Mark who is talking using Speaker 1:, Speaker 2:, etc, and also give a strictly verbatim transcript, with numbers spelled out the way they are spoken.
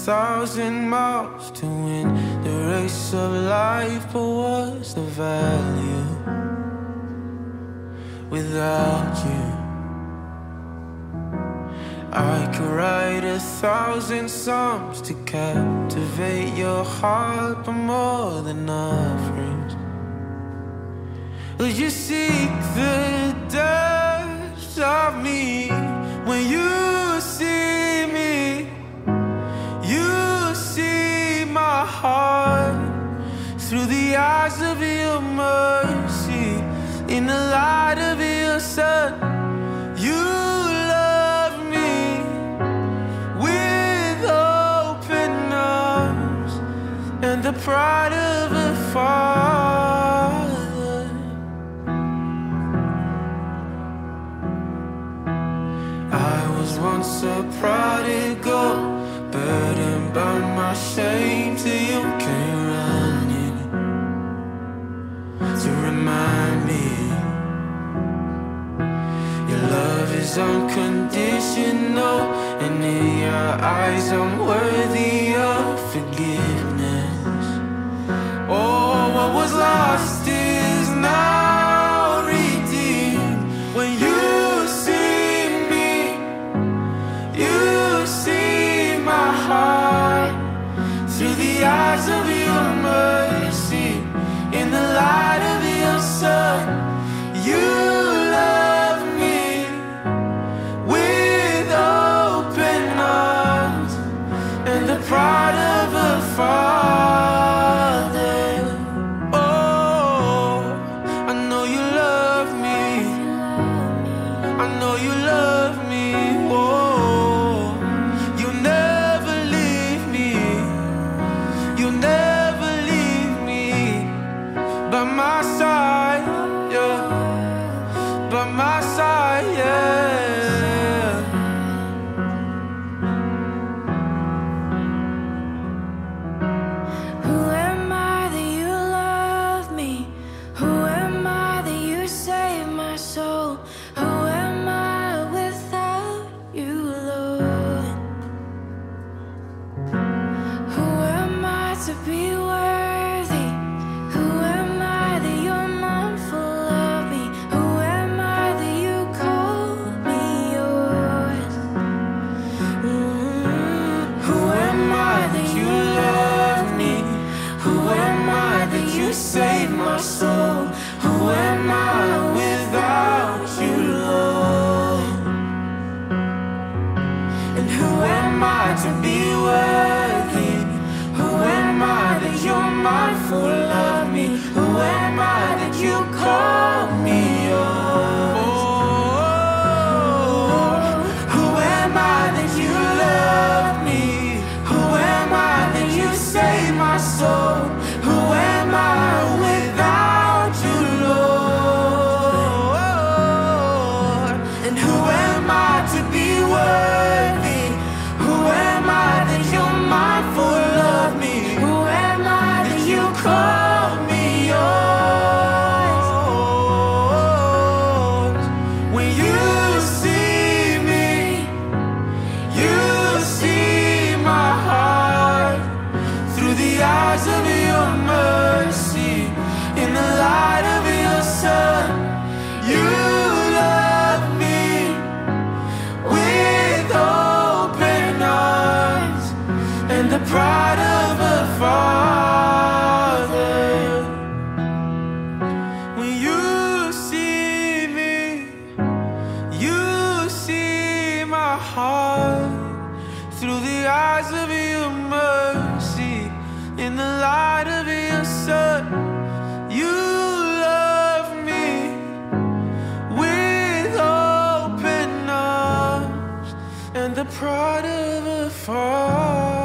Speaker 1: thousand miles to win the race of life, but what's the value without you? I could write a thousand songs to captivate your heart, but more than offerings. Would you seek the depths of me? When you see me, you see my heart through the eyes of your mercy, in the light of your sun. You love me with open arms and the pride of a father. I was once a prodigal, burdened by my shame, till you came running to remind me your love is unconditional, and in your eyes I'm worthy of forgiveness. Oh, what was lost is now redeemed. When you see me, you see my heart through the eyes of your mercy, in the light of your sun. You love me with open arms and the pride of a father. Oh, I know you love me. I know you love me. Oh, you'll never leave me. You'll never leave me. By my side, yeah. By my side, yeah.
Speaker 2: Who am I that you love me? Who am I that you save my soul? Who am I without you, Lord? Who am I to be worthy? Who am I that you're mindful of me? Who am I that you call me yours? Mm.
Speaker 1: Who am I that you love me? Who am I that you save my soul? Who am I without you, Lord? And who am I to be worthy? Who am I that you're mindful of me? Who am I that you call me yours? Oh, who am I that you love me? Who am I that you save my soul? Who am I without you, Lord? And who am I to be worthy? Who am I that you're mindful of me? Who am I that you call me yours? When you see me, you see my heart through the eyes of your mercy, in the light of your sun. You love me with open arms and the pride of a father. When you see me, you see my heart through the eyes of your mercy, in the light of your sun. You love me with open arms and the pride of a father.